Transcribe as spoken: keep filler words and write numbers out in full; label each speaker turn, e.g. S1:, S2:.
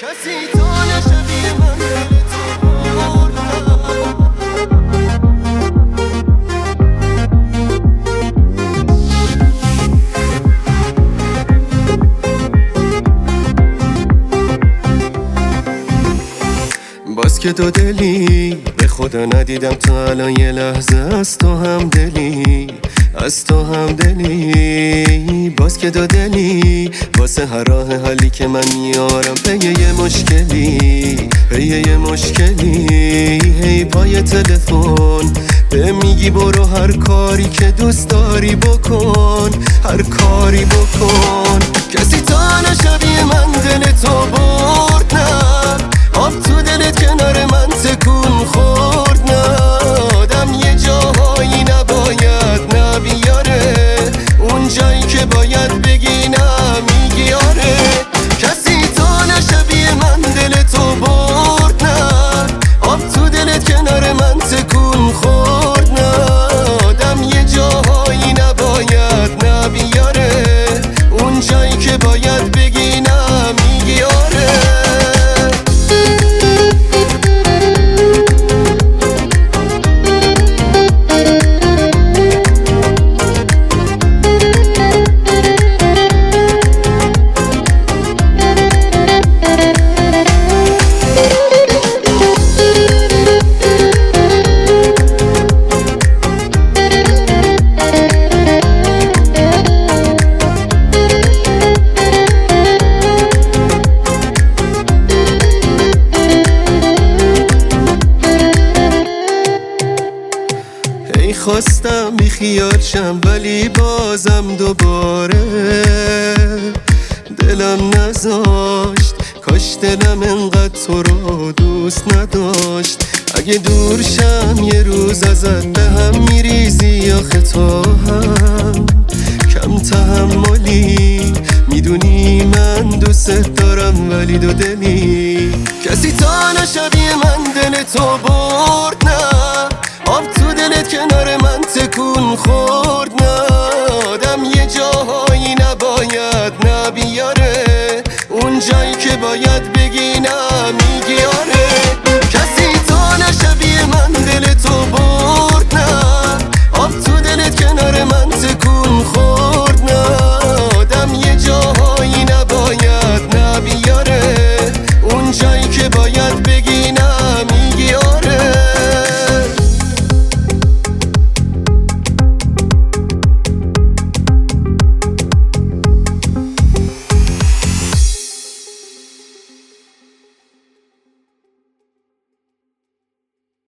S1: کسی تا نشبیه من دل تو بردم. باز که دو دلی به خدا ندیدم تا الان یه لحظه از تو هم دلی از تو هم دلی باز که دو دلی واسه هر راه حلی که من میارم پی یه مشکلی پی یه مشکلی هی پای تلفن به میگی برو هر کاری که دوست داری بکن هر کاری بکن کسی تا نشبیه من دل تو برد نه آب تو دلت کنار من تکون خورد نه آدم یه جاهایی نباید نبیاره اون جایی که باید بگی نمیگی آره کسی تا نشبیه من دل تو برد نه آب تو دلت کنار من تکون خورد نه آدم یه جاهایی نباید نبیاره اون جایی که باید بگی نمیگی آره خواستم بی خیال شم ولی بازم دوباره دلم نذاشت کاش دلم انقدر تو رو دوست نداشت اگه دور شم یه روز ازت به هم میریزی آخه تو هم کم تحملی میدونی من دوست دارم ولی دو دلی کسی تا نشبیه من دل تو برد نه آب تو دلت کنار من تکون خورد نه آدم یه جاهایی نباید نبیاره اون جایی که باید